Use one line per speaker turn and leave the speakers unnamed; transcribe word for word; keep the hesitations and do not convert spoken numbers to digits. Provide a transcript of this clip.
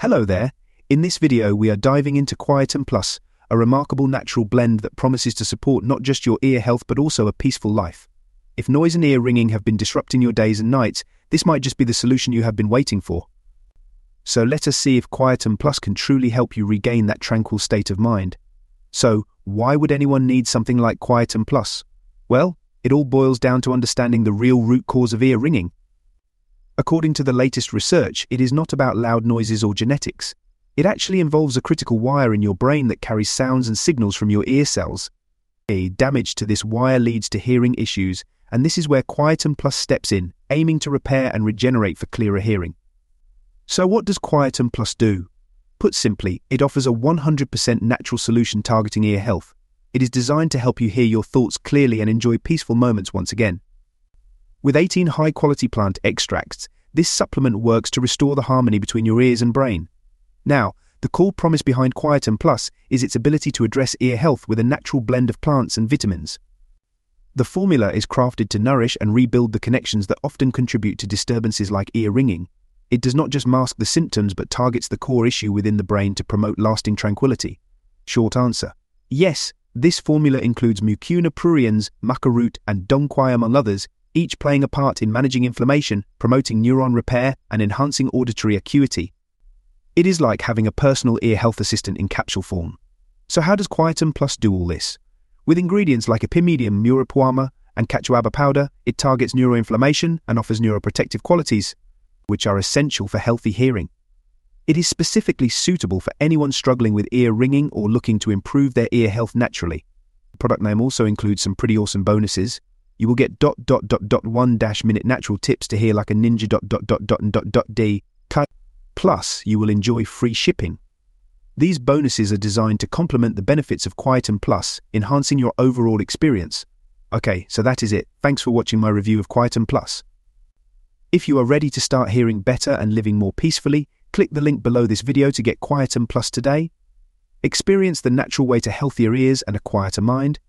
Hello there. In this video we are diving into Quietum Plus, a remarkable natural blend that promises to support not just your ear health but also a peaceful life. If noise and ear ringing have been disrupting your days and nights, this might just be the solution you have been waiting for. So let us see if Quietum Plus can truly help you regain that tranquil state of mind. So, why would anyone need something like Quietum Plus? Well, it all boils down to understanding the real root cause of ear ringing. According to the latest research, it is not about loud noises or genetics. It actually involves a critical wire in your brain that carries sounds and signals from your ear cells. A damage to this wire leads to hearing issues, and this is where Quietum Plus steps in, aiming to repair and regenerate for clearer hearing. So what does Quietum Plus do? Put simply, it offers a one hundred percent natural solution targeting ear health. It is designed to help you hear your thoughts clearly and enjoy peaceful moments once again. With eighteen high-quality plant extracts, this supplement works to restore the harmony between your ears and brain. Now, the core promise behind Quietum Plus is its ability to address ear health with a natural blend of plants and vitamins. The formula is crafted to nourish and rebuild the connections that often contribute to disturbances like ear ringing. It does not just mask the symptoms but targets the core issue within the brain to promote lasting tranquility. Short answer: yes, this formula includes Mucuna pruriens, maca root, and dongquai among others, each playing a part in managing inflammation, promoting neuron repair, and enhancing auditory acuity. It is like having a personal ear health assistant in capsule form. So how does Quietum Plus do all this? With ingredients like Epimedium muropuama and Catuaba powder, it targets neuroinflammation and offers neuroprotective qualities, which are essential for healthy hearing. It is specifically suitable for anyone struggling with ear ringing or looking to improve their ear health naturally. The product name also includes some pretty awesome bonuses. You will get dot dot dot dot one dash minute natural tips to hear like a ninja dot dot dot dot dot dot d. Plus, you will enjoy free shipping. These bonuses are designed to complement the benefits of Quietum Plus, enhancing your overall experience. Okay, so that is it. Thanks for watching my review of Quietum Plus. If you are ready to start hearing better and living more peacefully, click the link below this video to get Quietum Plus today. Experience the natural way to healthier ears and a quieter mind.